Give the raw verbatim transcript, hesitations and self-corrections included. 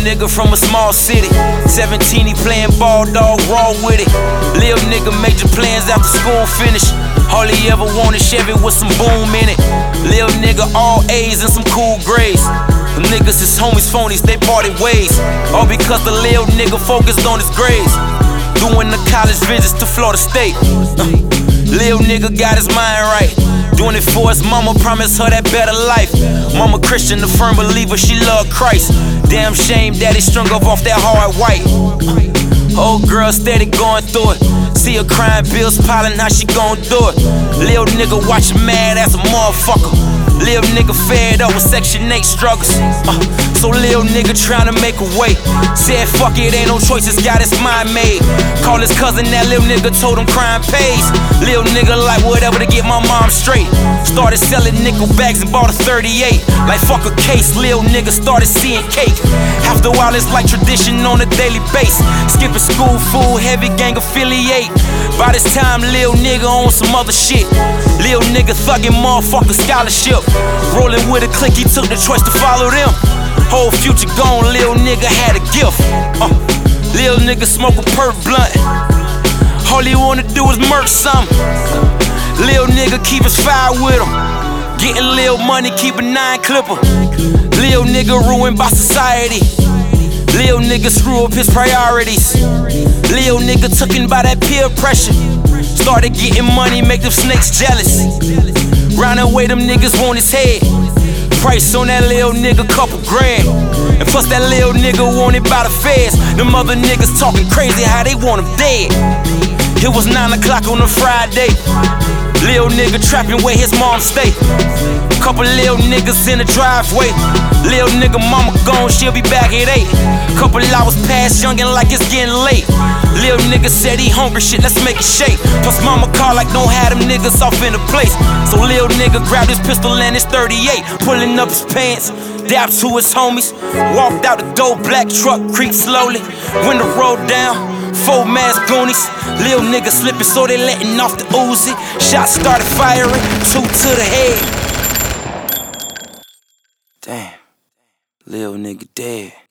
nigga from a small city. seventeen, he playing ball, dog, raw with it. Lil nigga major plans after school finish. All he ever wanted Chevy with some boom in it. Lil nigga all A's and some cool grades. The niggas is homies phonies, they parted ways. All because the lil nigga focused on his grades. Doing the college visits to Florida State. uh, Lil nigga got his mind right. Doing it for his mama, promised her that better life. Mama Christian, a firm believer, she loved Christ. Damn shame daddy strung up off that hard white. Old girl steady going through it. See her crying, bills piling, how she gon' do it? Lil nigga watchin' mad as a motherfucker. Lil nigga fed up with Section eight struggles. uh, So lil nigga tryna make a way. Said fuck it, ain't no choices, got his mind made. Call his cousin, that lil nigga told him crime pays. Lil nigga like whatever to get my mom straight. Started selling nickel bags and bought a thirty-eight. Like fuck a case, lil nigga started seeing cake. After a while it's like tradition on a daily basis. Skipping school, food, heavy gang affiliate. By this time lil nigga on some other shit. Lil nigga thuggin' motherfucker scholarship. Rolling with a clique, he took the choice to follow them. Whole future gone, lil nigga had a gift. uh, Lil nigga smoke a perp blunt. All he wanna do is murk something. Lil nigga keep his fire with him. Getting lil money, keep a nine clipper. Lil nigga ruined by society. Lil nigga screw up his priorities. Lil nigga tooken by that peer pressure. Started getting money, make them snakes jealous. Round and way them niggas want his head. Price on that lil nigga, couple grand. And plus that lil nigga wanted by the feds. Them other niggas talking crazy how they want him dead. It was nine o'clock on a Friday. Lil nigga trapping where his mom stay. Couple lil niggas in the driveway. Lil nigga mama gone, she'll be back at eight. Couple hours past, youngin' like it's getting late. Lil nigga said he hungry, shit, let's make it shake. Plus mama called like don't have them niggas off in the place. So lil nigga grabbed his pistol and his thirty-eight. Pulling up his pants, dapped to his homies. Walked out the door, black truck creeped slowly. Window rolled down, four mask goonies. Lil nigga slipping, so they letting off the Uzi. Shots started firing, two to the head. Damn, lil nigga dead.